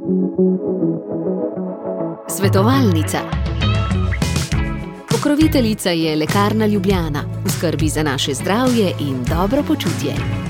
Svetovalnica. Pokroviteljica je Lekarna Ljubljana, v skrbi za naše zdravje in dobro počutje.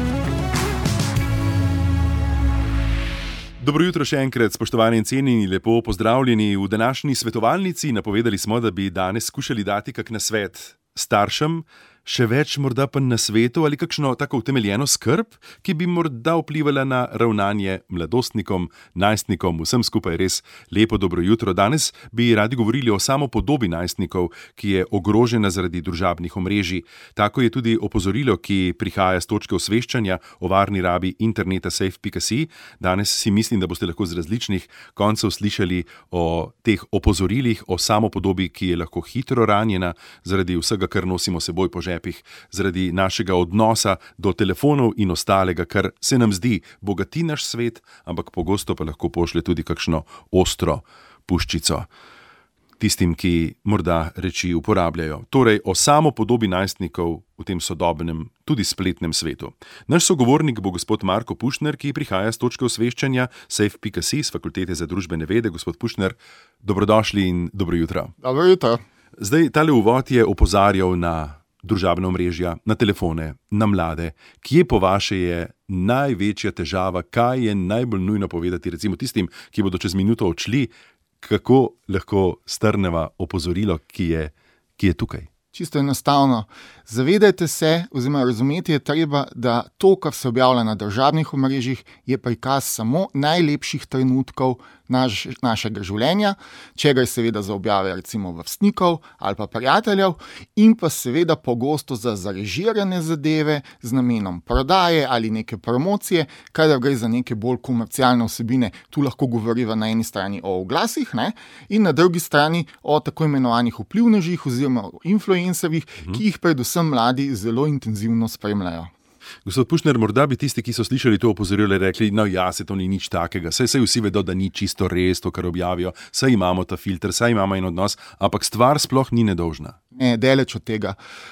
Dobro jutro še enkrat, spoštovani in cenjeni, lepo pozdravljeni. V današnji svetovalnici napovedali smo, da bi danes skušali dati kak nasvet staršem, še več morda pa na svetu ali kakšno tako utemeljeno skrb, ki bi morda vplivala na ravnanje mladostnikom, najstnikom, vsem skupaj res lepo dobro jutro. Danes bi radi govorili o samopodobi najstnikov, ki je ogrožena zaradi družabnih omrežij. Tako je tudi opozorilo, ki prihaja z točke osveščanja o varni rabi interneta safe.si. Danes si mislim, da boste lahko z različnih koncev slišali o teh opozorilih, o samopodobi, ki je lahko hitro ranjena zaradi vsega, kar nosimo seboj po žepih, zaradi našega odnosa do telefonov in ostalega, kar se nam zdi bogati naš svet, ampak pogosto pa lahko pošlje tudi kakšno ostro puščico tistim, ki morda reči uporabljajo. Torej, o samopodobi najstnikov v tem sodobnem, tudi spletnem svetu. Naš sogovornik bo gospod Marko Pušner, ki prihaja z točke osveščanja safe.si z Fakultete za družbene vede. Gospod Pušner, dobrodošli in dobro jutro. Dobro jutro. Zdaj, tale uvod je opozarjal na družabna omrežja, na telefone, na mlade. Kje po vaše je največja težava, kaj je najbolj nujno povedati recimo tistim, ki bodo čez minuto odšli, kako lahko strneva opozorilo, ki je tukaj? Čisto enostavno. Zavedajte se, oziroma razumeti je treba, da to, kar se objavlja na družabnih omrežjih, je prikaz samo najlepših trenutkov našega življenja, če gre seveda za objave recimo vrstnikov ali pa prijateljev, in pa seveda pogosto za zarežirane zadeve z namenom prodaje ali neke promocije, kadar gre za neke bolj komercialne vsebine. Tu lahko govoriva na eni strani o oglasih, in na drugi strani o tako imenovanih vplivnežih oziroma influencerjih, ki jih predvsem mladi zelo intenzivno spremljajo. Gospod Pušner, morda bi tisti, ki so slišali to opozorilo, rekli, no ja, se to ni nič takega, saj vsi vedo, da ni čisto res to, kar objavijo, saj imamo ta filter, saj imamo en odnos, ampak stvar sploh ni nedolžna. Ne, daleč od tega.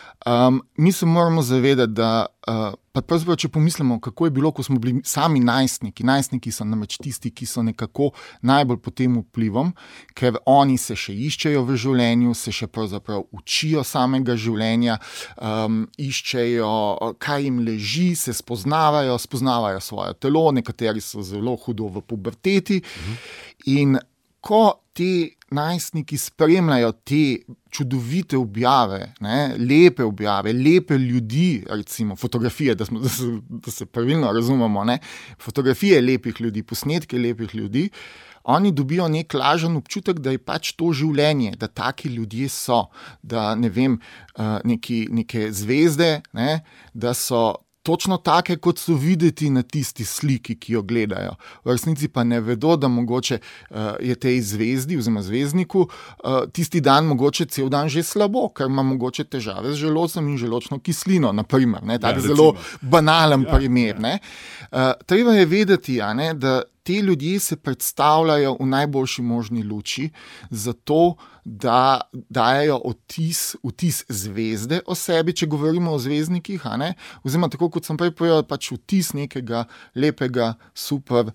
Mi se moramo zavedati, da pa pravzaprav, če pomislimo, kako je bilo, ko smo bili sami najstniki so namreč tisti, ki so nekako najbolj pod tem vplivom, ker oni se še iščejo v življenju, se še pravzaprav učijo samega življenja, iščejo, kaj jim leži, se spoznavajo svoje telo, nekateri so zelo hudo v puberteti. In ko ti najstniki spremljajo te čudovite objave, lepe objave, lepe ljudi, recimo fotografije, da se pravilno razumemo, fotografije lepih ljudi, posnetke lepih ljudi, oni dobijo nek lažen občutek, da je pač to življenje, da taki ljudje so, da neke zvezde, da so točno take, kot so videti na tisti sliki, ki jo gledajo. V resnici pa ne vedo, da mogoče je tej zvezdi oziroma zvezdniku tisti dan mogoče cel dan že slabo, ker ima mogoče težave z želodcem in želodčno kislino, na primer. Tak zelo banalen primer. Treba je vedeti, da te ljudje se predstavljajo v najboljši možni luči, zato da dajejo vtis zvezde o sebi, če govorimo o zvezdnikih, oziroma tako kot sem prej povedal, pač vtis nekega lepega, super,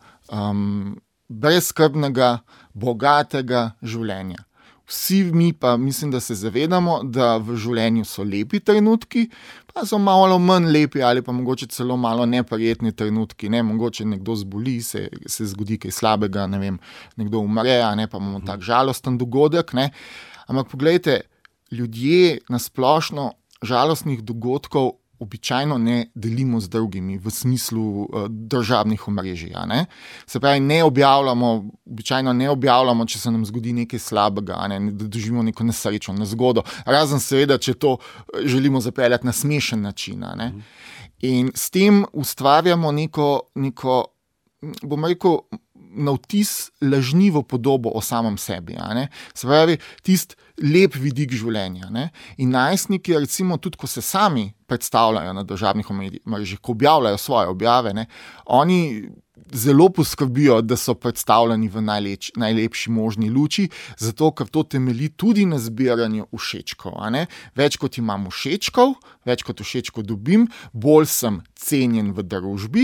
brezskrbnega, bogatega življenja. Vsi mi pa mislim, da se zavedamo, da v življenju so lepi trenutki, pa so malo manj lepi ali pa mogoče celo malo neprijetni trenutki. Mogoče nekdo zboli, se zgodi kaj slabega, nekdo umre, pa imamo tak žalosten dogodek. Ampak poglejte, ljudje na splošno žalostnih dogodkov običajno ne delimo z drugimi v smislu družabnih omrežij. Se pravi, običajno ne objavljamo, če se nam zgodi nekaj slabega, da doživimo neko nesrečo, nezgodo, razen seveda, če to želimo zapeljati na smešen način. In s tem ustvarjamo neko, bom rekel, na vtis lažnivo podobo o samem sebi. Se pravi, tisti lep vidik življenja. In najstniki, recimo, tudi ko se sami predstavljajo na družabnih omrežjih, ko objavljajo svoje objave, ne, oni zelo poskrbijo, da so predstavljeni v najlepši možni luči, zato ker to temelji tudi na zbiranju všečkov. Več kot imam všečkov, več kot všečkov dobim, bolj sem cenjen v družbi,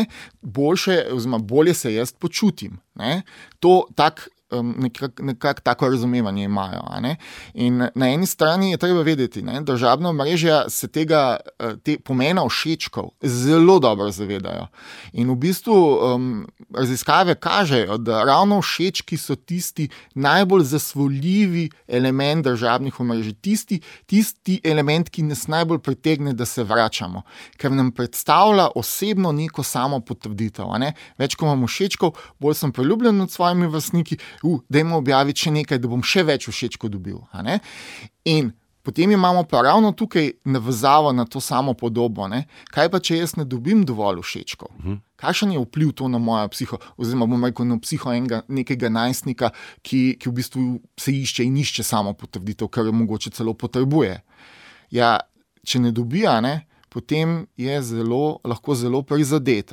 bolje se jaz počutim. To nekako tako razumevanje imajo. In na eni strani je treba vedeti, državna omrežja se tega pomena všečkov zelo dobro zavedajo. In v bistvu raziskave kažejo, da ravno všečki so tisti najbolj zasvoljivi element državnih omrežij, tisti element, ki nas najbolj pritegne, da se vračamo, ker nam predstavlja osebno neko samopotrditev. Več ko imam všečkov, bolj sem priljubljen med svojimi vrstniki, dajmo objaviti še nekaj, da bom še več všečkov dobil. In potem imamo pa ravno tukaj navezavo na to samo podobo. Kaj pa, če jaz ne dobim dovolj všečkov? Kakšen je vpliv to na mojo psiho, oziroma bom rekel na psiho nekega najstnika, ki v bistvu se išče in išče samo potrditev, kar jo mogoče celo potrebuje. Ja, če ne dobi, potem je lahko zelo prizadet.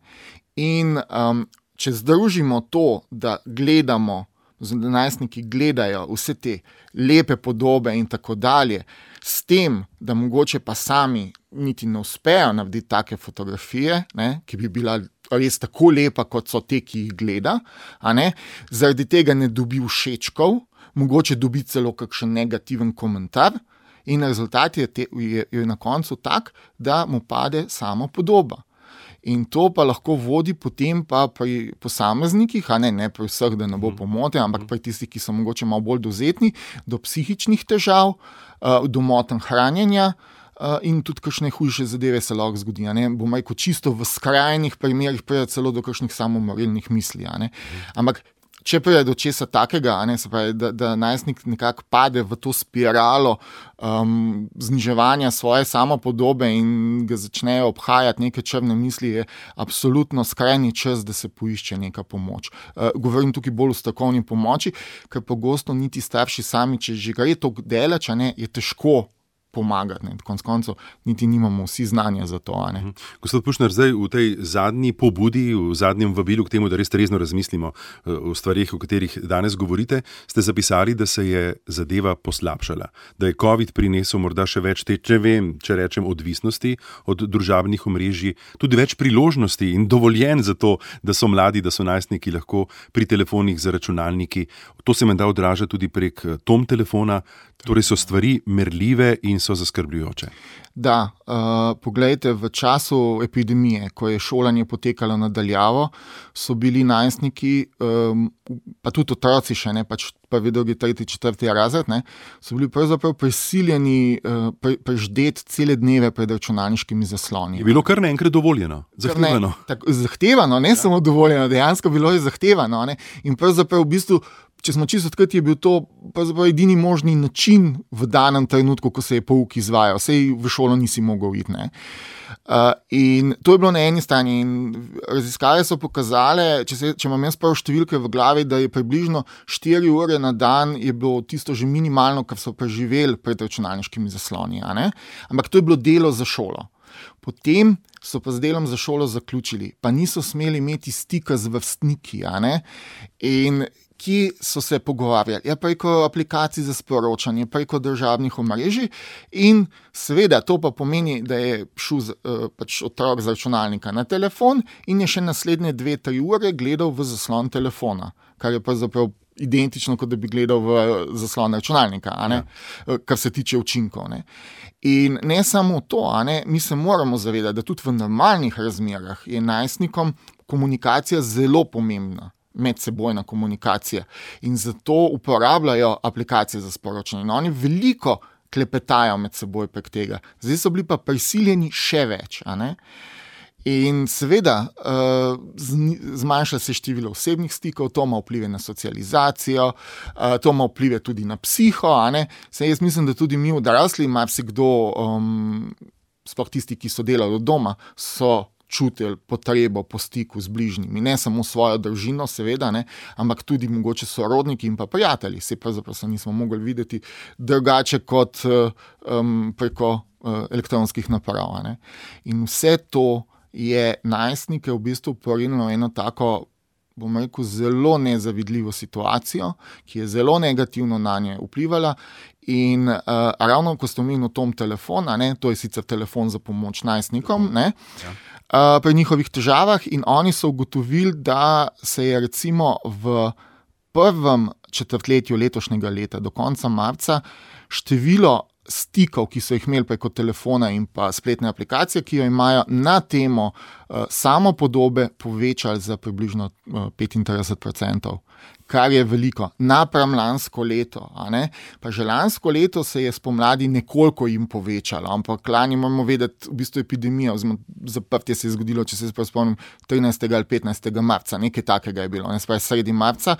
In če združimo to, da gledamo, da najstniki gledajo vse te lepe podobe in tako dalje, s tem, da mogoče pa sami niti ne uspejo narediti take fotografije, ki bi bila res tako lepa, kot so te, ki jih gleda, zaradi tega ne dobi všečkov, mogoče dobi celo kakšen negativen komentar, in rezultat je na koncu tak, da mu pade samo podoba. In to pa lahko vodi potem pa pri posameznikih, ne pri vseh, da ne bo pomote, ampak pri tistih, ki so mogoče malo bolj dovzetni, do psihičnih težav, do motenj hranjenja in tudi kakšne hujše zadeve se lahko zgodi. Bom rekel, čisto v skrajnih primerih pride celo do kakšnih samomorilnih misli. Ampak če pride do česa takega, se pravi, da najstnik nekako pade v to spiralo zniževanja svoje samopodobe in ga začnejo obhajati neke črne misli, je absolutno skrajni čas, da se poišče neka pomoč. Govorim tukaj bolj o strokovni pomoči, ker pogosto niti starši sami, če že gre to daleč, je težko pomagati. Konec koncev niti nimamo vsi znanja za to. Gospod Pušnar, zdaj v tej zadnji pobudi, v zadnjem vabilu k temu, da res trezno razmislimo o stvarih, o katerih danes govorite, ste zapisali, da se je zadeva poslabšala, da je COVID prinesel morda še več če rečem, odvisnosti od družabnih omrežij, tudi več priložnosti in dovoljen za to, da so mladi, da so najstniki lahko pri telefonih za računalniki. To se menda odraža tudi prek Tom telefona, torej so stvari merljive in so zaskrbljujoče. Da, poglejte, v času epidemije, ko je šolanje potekalo na daljavo, so bili najstniki, pa tudi otroci še, pač prvi, drugi, tretji, četrti razred, so bili pravzaprav prisiljeni preždeti cele dneve pred računalniškimi zasloni. Je bilo kar naenkrat dovoljeno, zahtevano. Zahtevano, ne samo dovoljeno, dejansko bilo je zahtevano. In pravzaprav v bistvu, če smo čisto odkriti, je bil to edini možni način v danem trenutku, ko se je pouk izvajal. Sej v šolo nisi mogel iti. In to je bilo na eni strani. In raziskave so pokazale, če imam jaz prav številke v glavi, da je približno 4 ure na dan je bilo tisto že minimalno, kar so preživeli pred računalniškimi zasloni. Ampak to je bilo delo za šolo. Potem so pa z delom za šolo zaključili, pa niso smeli imeti stika z vrstniki. In ki so se pogovarjali, preko aplikacij za sporočanje, preko državnih omrežij in seveda to pa pomeni, da je šel pač otrok z računalnika na telefon in je še naslednje 2-3 ure gledal v zaslon telefona, kar je pravzaprav identično, kot da bi gledal v zaslon računalnika, kar se tiče učinkov. In ne samo to, mi se moramo zavedati, da tudi v normalnih razmerah je najstnikom komunikacija zelo pomembna. Medsebojna komunikacija in zato uporabljajo aplikacije za sporočanje. In oni veliko klepetajo med seboj prek tega. Zdaj so bili pa prisiljeni še več. In seveda zmanjša se število osebnih stikov, to ima vplive na socializacijo, to ima vplive tudi na psiho. Saj jaz mislim, da tudi mi odrasli, marsikdo, sploh tisti, ki so delali od doma, so čutili potrebo po stiku z bližnjimi, ne samo svojo družino, seveda, ne, ampak tudi mogoče sorodniki in pa prijatelji. Se pravzaprav se nismo mogli videti drugače kot preko elektronskih naprav. Ne. In vse to je najstnike v bistvu porinilo eno tako, bom rekel, zelo nezavidljivo situacijo, ki je zelo negativno na nje vplivala. In ravno ko ste omenili tom telefona, ne, to je sicer telefon za pomoč najstnikom, ne, pri njihovih težavah, in oni so ugotovili, da se je recimo v prvem četrtletju letošnjega leta do konca marca število stikov, ki so jih imeli preko telefona in pa spletne aplikacije, ki jo imajo na temo samopodobe, povečali za približno 35%, kar je veliko. Napram lansko leto, a ne? Pa že lansko leto se je spomladi nekoliko jim povečalo, ampak lani moramo vedeti, v bistvu epidemija, oziroma zaprtje se je zgodilo, če se spomnim, 13. ali 15. marca, nekaj takega je bilo, ne, spravi sredi marca.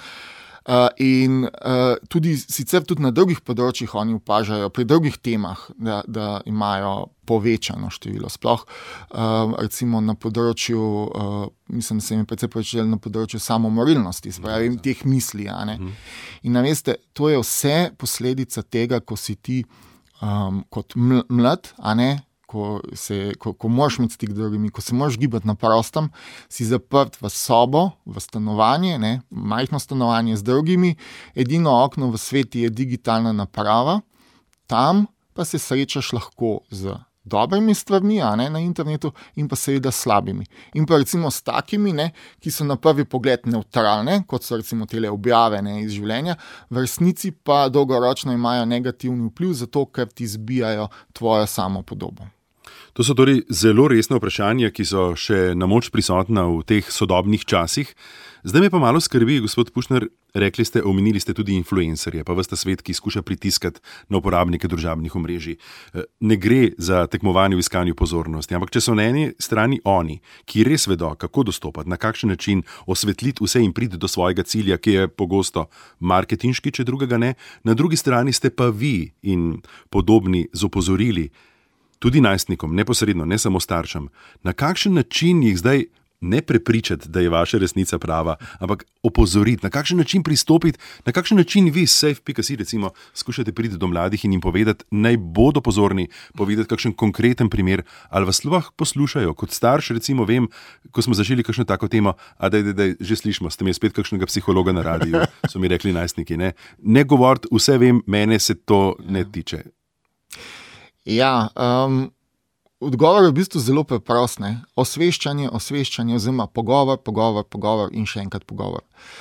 In sicer tudi na drugih področjih oni opažajo, pri drugih temah, da imajo povečano število. Sploh recimo na področju, mislim, da se jim je predvsem povečalo na področju samomorilnosti, spravi teh misli. A ne? In veste, to je vse posledica tega, ko si ti kot mlad, a ne, ko moraš imeti stik z drugimi, ko se moraš gibati na prostem, si zaprt v sobo, v stanovanje, ne, majhno stanovanje z drugimi, edino okno v svetu je digitalna naprava, tam pa se srečaš lahko z dobrimi stvarmi, a ne, na internetu, in pa seveda slabimi. In pa recimo s takimi, ne, ki so na prvi pogled nevtralne, kot so recimo tele objave, ne, iz življenja, v resnici pa dolgoročno imajo negativni vpliv, zato ker ti zbijajo tvojo samopodobo. To so torej zelo resna vprašanja, ki so še na moč prisotna v teh sodobnih časih. Zdaj me pa malo skrbi, gospod Pušner, omenili ste tudi influencerje, pa ves ta svet, ki skuša pritiskati na uporabnike družabnih omrežij. Ne gre za tekmovanje v iskanju pozornosti, ampak če so na eni strani oni, ki res vedo, kako dostopati, na kakšen način osvetliti vse in priti do svojega cilja, ki je pogosto marketinški, če drugega ne, na drugi strani ste pa vi in podobni z opozorili, tudi najstnikom, neposredno, ne samo staršem, na kakšen način jih zdaj ne prepričati, da je vaša resnica prava, ampak opozoriti, na kakšen način pristopiti, na kakšen način vi s safe.si recimo skušate priti do mladih in jim povedati, naj bodo pozorni, povedati kakšen konkreten primer, ali vas sploh poslušajo. Kot starš recimo vem, ko smo začeli kakšno tako temo, že slišimo, ste imeli spet kakšnega psihologa na radiju, so mi rekli najstniki, ne govoriti, vse vem, mene se to ne tiče. Ja, odgovor je v bistvu zelo preprost. Osveščanje, oziroma pogovor in še enkrat pogovor.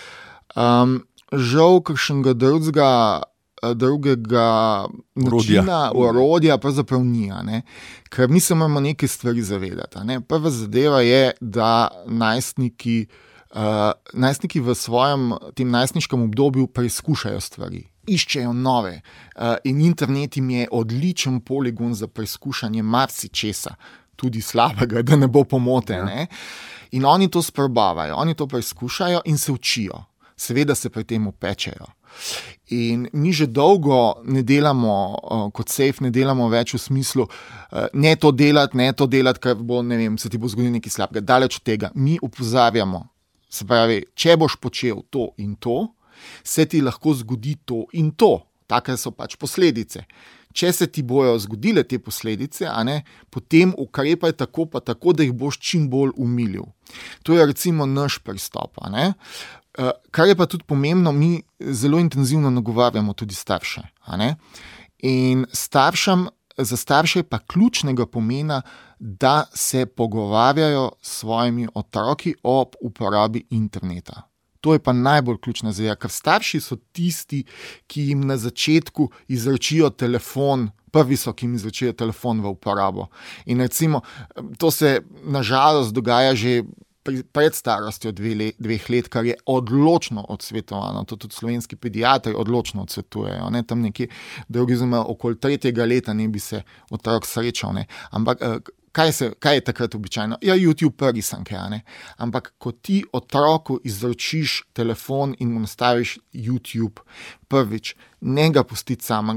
Žal kakšnega drugega načina, orodja pravzaprav ni, ker mi se moramo neke stvari zavedati. Prva zadeva je, da najstniki v svojem tem najstniškem obdobju preizkušajo stvari. Iščejo nove in internet jim je odličen poligon za preizkušanje marsičesa, tudi slabega, da ne bo pomote. Ne? In oni to sprobavajo, oni to preizkušajo in se učijo. Seveda se pri tem upečejo. In mi že dolgo ne delamo, kot Safe ne delamo več v smislu ne to delati, ker bo, ne vem, se ti bo zgodilo nekaj slabega. Daleč od tega. Mi opozarjamo, se pravi, če boš počel to in to, se ti lahko zgodi to in to. Take so pač posledice. Če se ti bojo zgodile te posledice, potem ukrepaj tako pa tako, da jih boš čim bolj umilil. To je recimo naš pristop. Kar je pa tudi pomembno, mi zelo intenzivno nagovarjamo tudi starše. In za starše pa ključnega pomena, da se pogovarjajo s svojimi otroki ob uporabi interneta. To je pa najbolj ključna zadeva, ker starši so tisti, ki jim na začetku izročijo telefon, prvi so, ki jim izročijo telefon v uporabo. In recimo, to se nažalost dogaja že pred starostjo 2 let, kar je odločno odsvetovano. To tudi slovenski pediatri odločno odsvetujejo. Tam nekje okoli 3. leta ne bi se otrok srečal. Ampak kaj je takrat običajno? Ja, YouTube risanke, ampak ko ti otroku izročiš telefon in mu nastaviš YouTube, prvič, ne ga pustiti samega,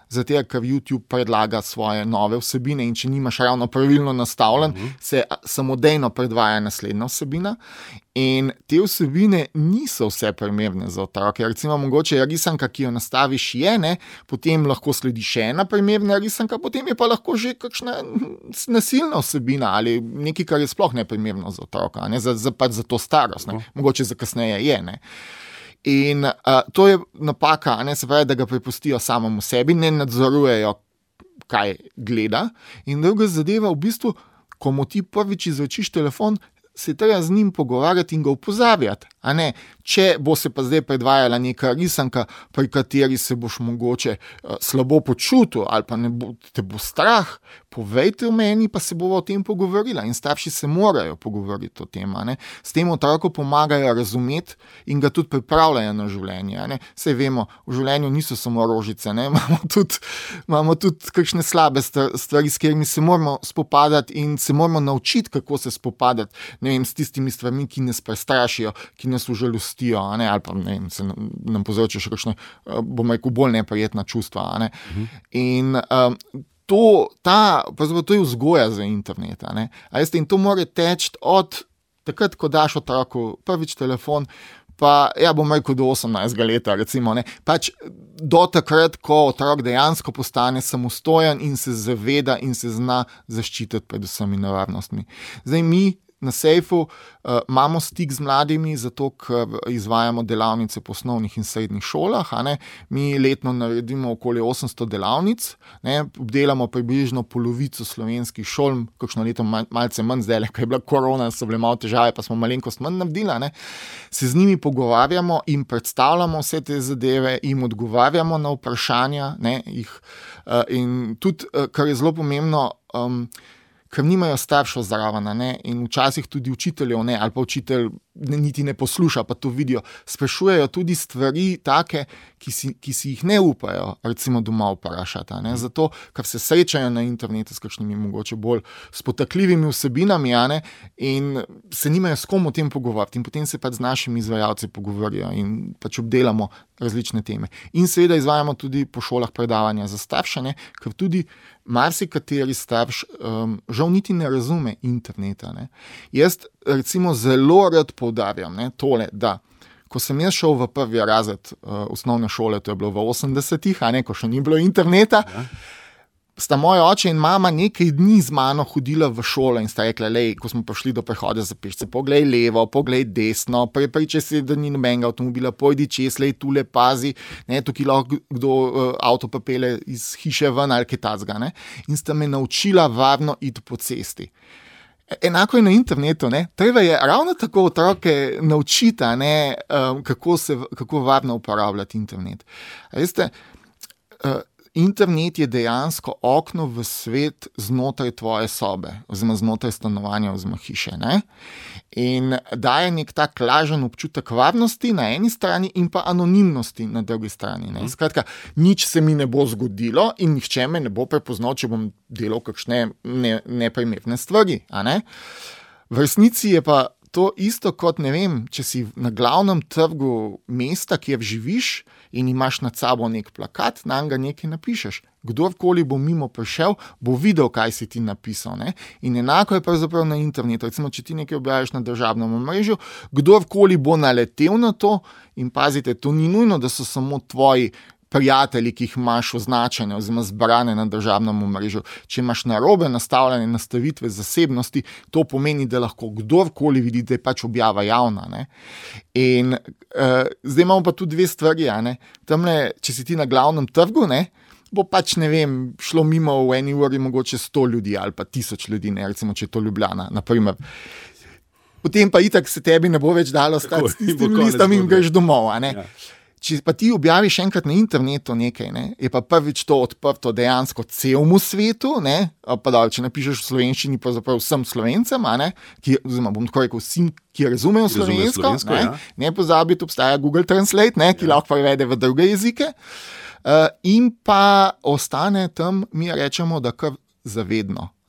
zato ker YouTube predlaga svoje nove vsebine in če nimaš ravno pravilno nastavljen, se samodejno predvaja naslednja vsebina. In te vsebine niso vse primerne za otroke. Recimo, mogoče je risanka, ki jo nastaviš, potem lahko sledi še ena primerna risanka, potem je pa lahko že kakšna nasilna vsebina ali nekaj, kar je sploh neprimerno za otroka, za to starost, mogoče za kasneje je. In to je napaka, se pravi, da ga prepustijo samemu sebi, ne nadzorujejo, kaj gleda. In druga zadeva, v bistvu, ko mu ti prvič izročiš telefon, se treba z njim pogovarjati in ga opozarjati. Če bo se pa zdaj predvajala neka risanka, pri kateri se boš mogoče slabo počutil ali pa te bo strah, povejte v meni, pa se bova o tem pogovorila. In starši se morajo pogovoriti o tem. S tem otroku pomagajo razumeti in ga tudi pripravljajo na življenje. Saj vemo, v življenju niso samo rožice, imamo tudi kakšne slabe stvari, s katerimi se moramo spopadati in se moramo naučiti, kako se spopadati, s tistimi stvarmi, ki nas prestrašijo, ki nas užalostijo, ali pa se nam povzročijo še kakšne, bom rekel, bolj neprijetna čustva. In to je vzgoja za internet. In to mora teči od takrat, ko daš otroku prvič telefon, pa bom rekel do 18 leta, recimo. Pač do takrat, ko otrok dejansko postane samostojen in se zaveda in se zna zaščititi pred vsemi nevarnostmi. Zdaj mi na Sejfu imamo stik z mladimi, zato ker izvajamo delavnice po osnovnih in srednjih šolah. Mi letno naredimo okoli 800 delavnic, obdelamo približno polovico slovenskih šol, kakšno leto malce manj, zdaj, ko je bila korona, so bile malo težave, pa smo malenkost manj naredili. Se z njimi pogovarjamo in predstavljamo vse te zadeve, jim odgovarjamo na vprašanja, in tudi, kar je zelo pomembno, ker nimajo staršev zraven, in včasih tudi učiteljev ali pa učitelj niti ne posluša, pa to vidijo. Sprašujejo tudi stvari take, ki si jih ne upajo, recimo doma vprašati. Zato, ker se srečajo na internetu s kakšnimi mogoče bolj spotakljivimi vsebinami, in se nimajo s kom o tem pogovarjati. In potem se pač z našimi izvajalci pogovorijo in pač obdelamo različne teme. In seveda izvajamo tudi po šolah predavanja za starše, ker tudi marsikateri starš žal niti ne razume interneta. Jaz recimo zelo rad poudarjam tole, da ko sem jaz šel v prvi razred osnovne šole, to je bilo v 80-ih, ko še ni bilo interneta, sta moj oče in mama nekaj dni z mano hodila v šolo in sta rekla, ko smo prišli do prehoda za pešce, poglej levo, poglej desno, prepričaj se, da ni nobenega avtomobila, pojdi čez, tule pazi, tukaj lahko kdo avto papele iz hiše ven ali kaj takega. In sta me naučila varno iti po cesti. Enako je na internetu, treba je ravno tako otroke naučiti, kako varno uporabljati internet. Veste, internet je dejansko okno v svet znotraj tvoje sobe, oziroma znotraj stanovanja, oziroma hiše. In daje nek tak lažen občutek varnosti na eni strani in pa anonimnosti na drugi strani. Skratka, nič se mi ne bo zgodilo in nihče me ne bo prepoznal, če bom delal kakšne neprimerne stvari. V resnici je pa to isto kot, če si na glavnem trgu mesta, kjer živiš in imaš nad sabo nek plakat, na njega nekaj napišeš. Kdorkoli bo mimo prišel, bo videl, kaj si ti napisal. In enako je pravzaprav na internetu. Recimo, če ti nekaj objaviš na državnem omrežju, kdorkoli bo naletel na to, in pazite, to ni nujno, da so samo tvoji prijatelji, ki jih imaš označene oziroma zbrane na državnem omrežju. Če imaš narobe nastavljene nastavitve zasebnosti, to pomeni, da lahko kdorkoli vidi, da je pač objava javna. In zdaj imamo pa tudi dve stvari. Tamle, če si ti na glavnem trgu, bo pač, šlo mimo v eni uri mogoče 100 ljudi ali pa 1000 ljudi, recimo, če je to Ljubljana, naprimer. Potem pa itak se tebi ne bo več dalo stati s tistim listom in greš domov. Če pa ti objaviš enkrat na internetu nekaj, je pa prvič to odprto dejansko celemu svetu, če napišeš v slovenščini, pa zapravo vsem Slovencem, oziroma bom tako rekel, vsem, ki razumejo slovensko, ne pozabiti, obstaja Google Translate, ki lahko prevede v druge jezike, in pa ostane tam, mi rečemo, da kar zavedno.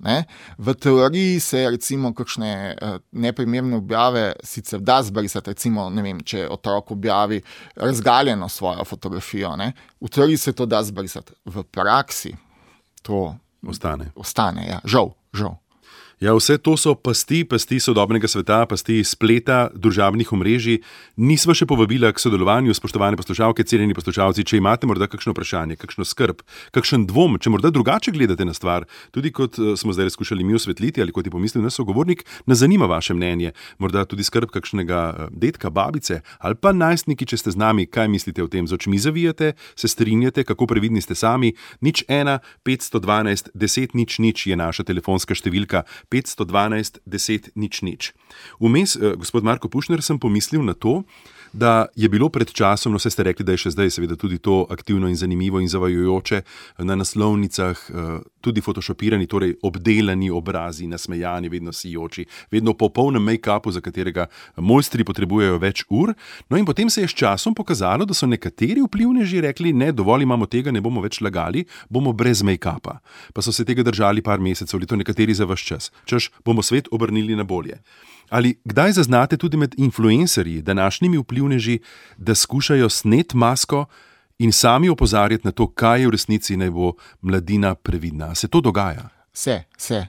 Ne? V teoriji se recimo kakšne neprimerne objave sicer da zbrisati, recimo, ne vem, če otrok objavi razgaljeno svojo fotografijo, ne? V teoriji se to da zbrisati. V praksi to ostane, ja. Žal. Ja, vse to so pasti sodobnega sveta, pasti spleta, družabnih omrežij. Nisva še povabila k sodelovanju, spoštovane poslušalke, cenjeni poslušalci, če imate morda kakšno vprašanje, kakšno skrb, kakšen dvom, če morda drugače gledate na stvar, tudi kot smo zdaj skušali mi osvetliti ali kot je pomislil naš sogovornik, nas zanima vaše mnenje, morda tudi skrb kakšnega dedka, babice ali pa najstniki, če ste z nami, kaj mislite o tem, z očmi zavijate, se strinjate, kako previdni ste sami. 01 512 10 00 je naša telefonska številka. 512 10 00. Vmes, gospod Marko Pušner, sem pomislil na to, da je bilo pred časom, no vse ste rekli, da je še zdaj seveda tudi to aktivno in zanimivo in zavajajoče, na naslovnicah tudi photoshopirani, torej obdelani obrazi, nasmejani, vedno sijoči, vedno v popolnem make-upu, za katerega mojstri potrebujejo več ur. No in potem se je s časom pokazalo, da so nekateri vplivneži rekli, ne, dovolj imamo tega, ne bomo več lagali, bomo brez make-upa. Pa so se tega držali par mesecev, ali to nekateri za vaš čas. Češ, bomo svet obrnili na bolje. Ali kdaj zaznate tudi med influencerji, današnjimi vplivneži, da skušajo sneti masko in sami opozarjati na to, kaj je v resnici naj bo mladina previdna? Se to dogaja? Se.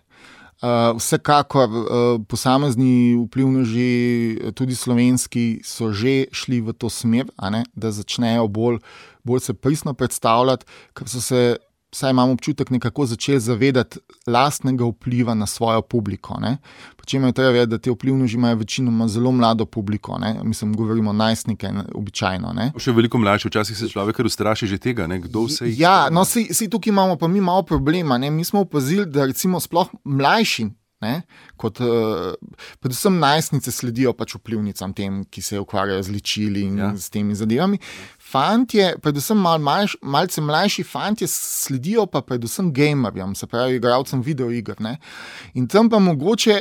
Vsekakor posamezni vplivneži, tudi slovenski, so že šli v to smer, da začnejo bolj se pristno predstavljati, ker so se, vsaj imam občutek, nekako začeli zavedati lastnega vpliva na svojo publiko. Pričemer je treba vedeti, da te vplivneži imajo večinoma zelo mlado publiko. Mislim, govorimo najstnike običajno. Še veliko mlajši, včasih se človek kar ustraši že tega, kdo vse jih... Ja, no, saj tukaj imamo pa mi malo problema. Mi smo opazili, da recimo sploh mlajši, kot predvsem najstnice sledijo pač vplivnicam tem, ki se ukvarjajo z ličili in s temi zadevami. Fantje, predvsem malce mlajši fantje sledijo pa predvsem gamerjem, se pravi igralcem videoiger. In tam pa mogoče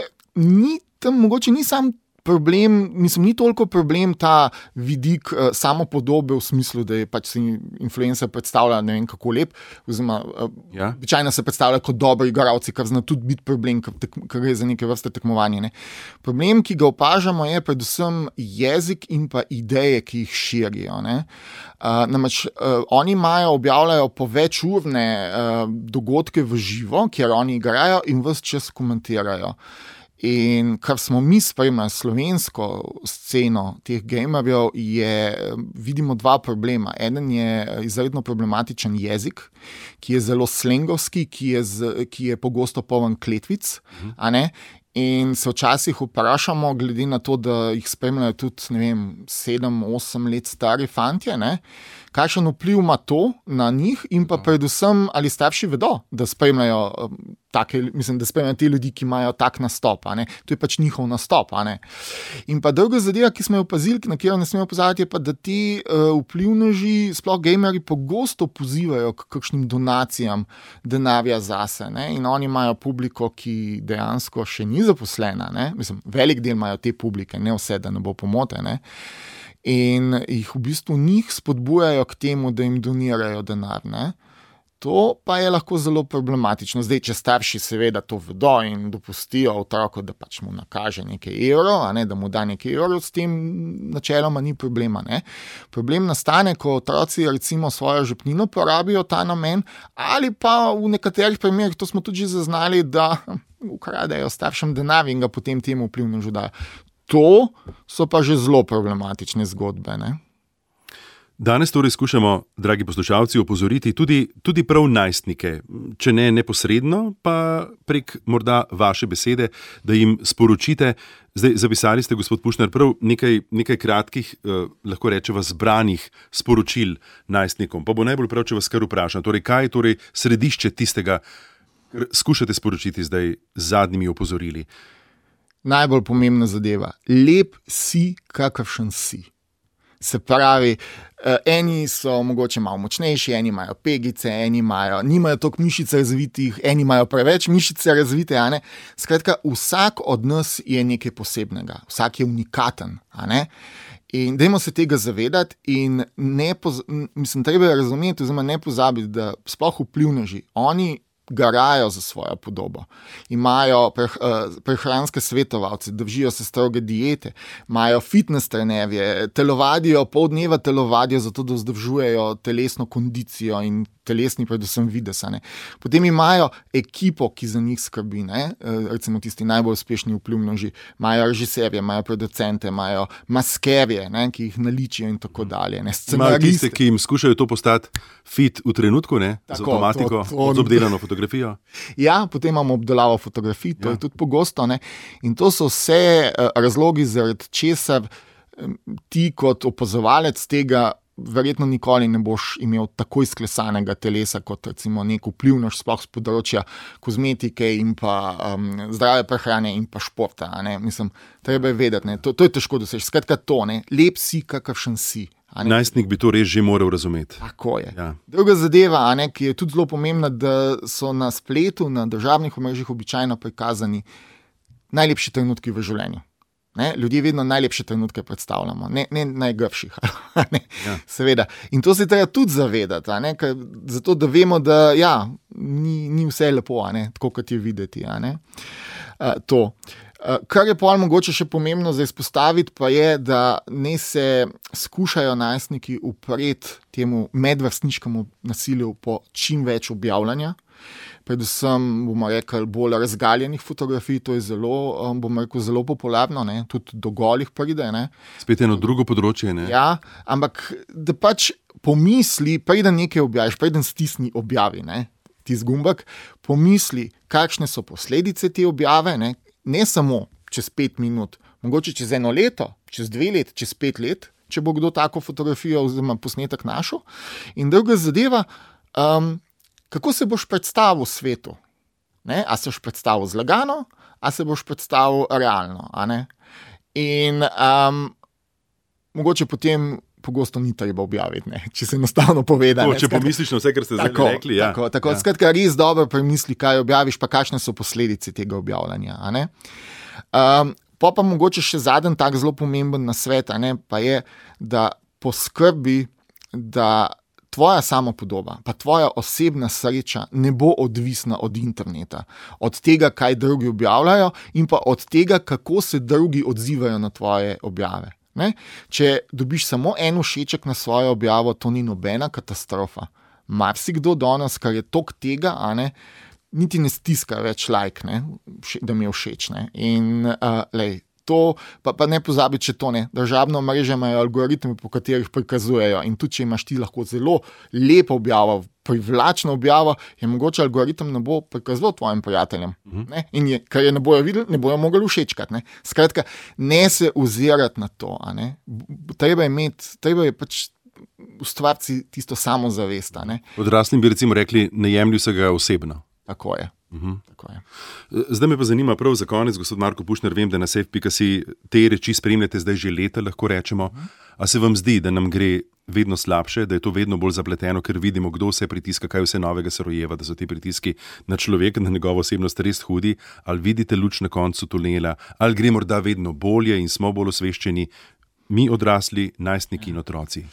ni sam problem, mislim, ni toliko problem ta vidik samopodobe v smislu, da je pač se influencer predstavlja ne vem kako lep, oziroma običajno se predstavlja kot dobri igralci, kar zna tudi biti problem, ker gre za neke vrste tekmovanje. Problem, ki ga opažamo, je predvsem jezik in pa ideje, ki jih širijo. Namreč oni objavljajo po večurne dogodke v živo, kjer oni igrajo in ves čas komentirajo. In kar smo mi spremljali slovensko sceno teh gamerjev, vidimo dva problema. Eden je izredno problematičen jezik, ki je zelo slengovski, ki je pogosto poln kletvic, in se včasih vprašamo, glede na to, da jih spremljajo tudi 7-8 let stari fantje, kakšen vpliv ima to na njih in pa predvsem, ali starši vedo, da spremljajo da spremljajo te ljudi, ki imajo tak nastop. To je pač njihov nastop. In pa druga zadeva, ki smo jo opazili, na katero ne smemo pozabiti, je pa, da ti vplivneži, sploh gamerji, pogosto pozivajo k kakšnim donacijam denarja zase. In oni imajo publiko, ki dejansko še ni zaposlena. Mislim, velik del imajo te publike, ne vse, da ne bo pomote. In jih v bistvu njih spodbujajo k temu, da jim donirajo denar. To pa je lahko zelo problematično. Zdaj, če starši seveda to vedo in dopustijo otroku, da pač mu nakaže nekaj evrov, da mu da nekaj evrov, s tem načeloma ni problema. Problem nastane, ko otroci recimo svojo žepnino porabijo ta namen, ali pa v nekaterih primerih, to smo tudi že zaznali, da ukradejo staršem denar in ga potem temu vplivnežu dajo. To so pa že zelo problematične zgodbe. Danes torej skušamo, dragi poslušalci, opozoriti tudi prav najstnike, če ne neposredno, pa prek morda vaše besede, da jim sporočite. Zdaj, zapisali ste, gospod Pušner, prav nekaj kratkih, lahko rečeva, zbranih sporočil najstnikom. Pa bo najbolj prav, če vas kar vprašam. Torej, kaj je torej središče tistega, kar skušate sporočiti zdaj z zadnjimi opozorili? Najbolj pomembna zadeva. Lep si, kakršen si. Se pravi, eni so mogoče malo močnejši, eni imajo pegice, eni nimajo toliko mišic razvitih, eni imajo preveč mišice razvite. Skratka, vsak od nas je nekaj posebnega, vsak je unikaten. In dajmo se tega zavedati in treba razumeti, oziroma ne pozabiti, da sploh vplivneži, oni garajo za svojo podobo, imajo prehranske svetovalce, držijo se stroge diete, imajo fitness trenerje, telovadijo, pol dneva telovadijo, zato da vzdržujejo telesno kondicijo in telesni, predvsem videz. Potem imajo ekipo, ki za njih skrbi, recimo tisti najbolj uspešni vplivneži, imajo režiserje, imajo producente, imajo maskerje, ki jih naličijo in tako dalje. Imajo tiste, ki jim skušajo to postati fit v trenutku, z avtomatiko, z obdelano fotografijo. Ja, potem imamo obdelavo fotografij, to je tudi pogosto. In to so vse razlogi, zaradi česar ti kot opazovalec tega verjetno nikoli ne boš imel tako izklesanega telesa kot recimo nek vplivnež sploh z področja kozmetike in pa zdrave prehrane in pa športa. Mislim, treba je vedeti, to je težko doseči. Skratka to, lep si, kakršen si. Najstnik bi to res že moral razumeti. Tako je. Ja. Druga zadeva, ki je tudi zelo pomembna, da so na spletu, na državnih omrežjih običajno prikazani najlepši trenutki v življenju. Ljudje vedno najlepše trenutke predstavljamo, ne najgrših. Ja. Seveda. In to se treba tudi zavedati, zato da vemo, da ni vse lepo, tako kot je videti. To. Kar je pol mogoče še pomembno za izpostaviti, pa je, da ne se skušajo najstniki upreti temu medvrstniškemu nasilju po čim več objavljanja. Predvsem, bomo rekli, bolj razgaljenih fotografij, to je zelo, zelo popularno, tudi do golih pride. Spet eno drugo področje. Ja, ampak da pač pomisli, preden nekaj objaviš, preden stisni objavi, ti zgumbek, pomisli, kakšne so posledice te objave, ne samo čez 5 minut, mogoče čez 1 leto, čez 2 let, čez 5 let, če bo kdo tako fotografijo oziroma posnetek našel. In druga zadeva, kako se boš predstavil svetu? A se boš predstavil zlagano, a se boš predstavil realno? In mogoče potem pogosto ni treba objaviti, če se enostavno poveda. Če pomisliš na vse, kar ste zdaj rekli. Ja. Tako. Skratka, res dobro premisli, kaj objaviš, pa kakšne so posledice tega objavljanja. Pa mogoče še zadnji tak zelo pomemben nasvet, pa je, da poskrbi, da tvoja samopodoba, pa tvoja osebna sreča ne bo odvisna od interneta, od tega, kaj drugi objavljajo in pa od tega, kako se drugi odzivajo na tvoje objave. Če dobiš samo en všeček na svojo objavo, to ni nobena katastrofa. Marsikdo danes, kar je toliko tega, niti ne stiska več like, da mi je všeč. In to, pa ne pozabi, če to državno omrežje imajo algoritme, po katerih prikazujejo. In tudi, če imaš ti lahko zelo lepo objavo, privlačno objavo, je mogoče algoritem ne bo prikazoval tvojim prijateljem. In kar je ne bojo videli, ne bojo mogli všečkati. Skratka, ne se ozirati na to. Treba je pač ustvariti tisto samozavest. Odraslim bi recimo rekli, ne jemlji se ga osebno. Tako je. Tako je. Zdaj me pa zanima prav za konec, gospod Marko Pušner, vem, da na safe.si te reči spremljate zdaj že leta, lahko rečemo. A se vam zdi, da nam gre vedno slabše, da je to vedno bolj zapleteno, ker vidimo, kdo vse pritiska, kaj vse novega se rojeva, da so ti pritiski na človeka, na njegovo osebnost res hudi? Ali vidite luč na koncu tunela? Ali gre morda vedno bolje in smo bolj osveščeni mi odrasli, najstniki in otroci?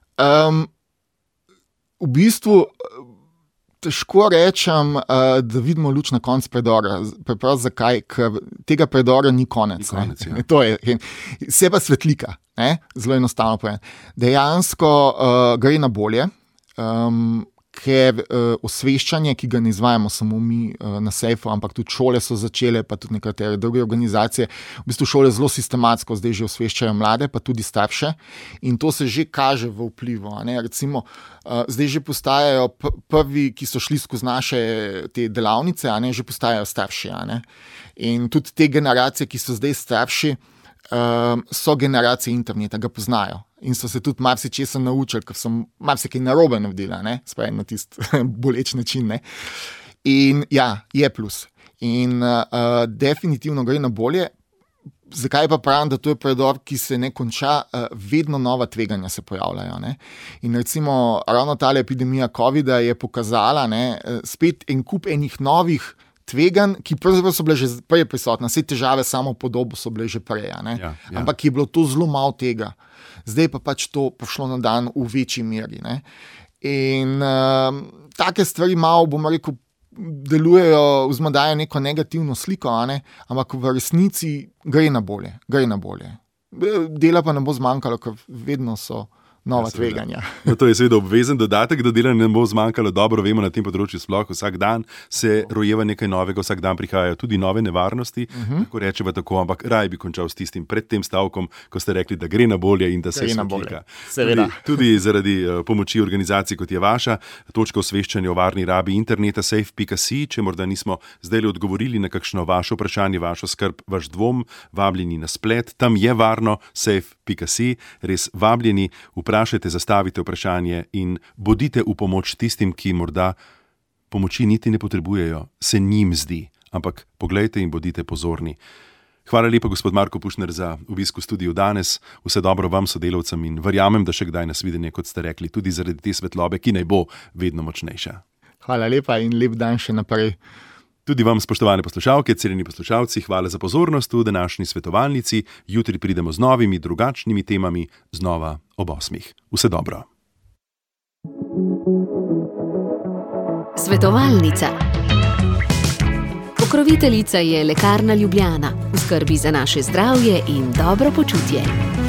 V bistvu težko rečem, da vidimo luč na koncu predora. Preprosto zakaj? Ker tega predora ni konec. Ja. To je, se pa svetlika, zelo enostavno povem. Dejansko gre na bolje, ker osveščanje, ki ga ne izvajamo samo mi na Sejfu, ampak tudi šole so začele, pa tudi nekatere druge organizacije. V bistvu šole zelo sistematsko zdaj že osveščajo mlade, pa tudi starše. In to se že kaže v vplivu. Recimo, zdaj že postajajo prvi, ki so šli skozi naše te delavnice, že postajajo starši. In tudi te generacije, ki so zdaj starši, so generacije interneta, ga poznajo. In so se tudi marsičesa naučili, ker so marsikaj narobe naredili, spet na tisti boleč način. In ja, je plus. In definitivno gre na bolje. Zakaj pa pravim, da to je predor, ki se ne konča, vedno nova tveganja se pojavljajo. In recimo ravno ta epidemija covida je pokazala spet en kup enih novih tveganj, ki pravzaprav so bile že prej prisotne. Vse težave samo podobo so bile že prej. Ja. Ampak je bilo to zelo malo tega. Zdaj pa pač to prišlo na dan v večji meri. In take stvari malo, bomo rekel, delujejo, oziroma dajo neko negativno sliko, ampak v resnici gre na bolje. Dela pa ne bo zmanjkalo, ker vedno so nova tveganja. No, to je seveda obvezen dodatek, da dela ne bo zmanjkalo. Dobro vemo na tem področju sploh. Vsak dan se rojeva nekaj novega, vsak dan prihajajo tudi nove nevarnosti. Lahko rečeva tako, ampak raj bi končal s tistim pred tem stavkom, ko ste rekli, da gre na bolje in da se sočika. Tudi zaradi pomoči organizacij, kot je vaša, točka osveščanja o varni rabi interneta safe.si, če morda nismo zdaj odgovorili na kakšno vaše vprašanje, vašo skrb, vaš dvom, vabljeni na splet. Tam je varno, safe.si, res vabljeni. Vprašajte, zastavite vprašanje in bodite v pomoč tistim, ki morda pomoči niti ne potrebujejo, se njim zdi, ampak poglejte in bodite pozorni. Hvala lepa, gospod Marko Pušner, za obisk v studiu danes. Vse dobro vam, sodelavcem, in verjamem, da še kdaj nas videnje, kot ste rekli, tudi zaradi te svetlobe, ki naj bo vedno močnejša. Hvala lepa in lep dan še naprej. Tudi vam, spoštovane poslušalke, cenjeni poslušalci, hvala za pozornost v današnji svetovalnici. Jutri pridemo z novimi, drugačnimi temami, znova ob 8. Vse dobro. Svetovalnica. Pokroviteljica je Lekarna Ljubljana, v skrbi za naše zdravje in dobro počutje.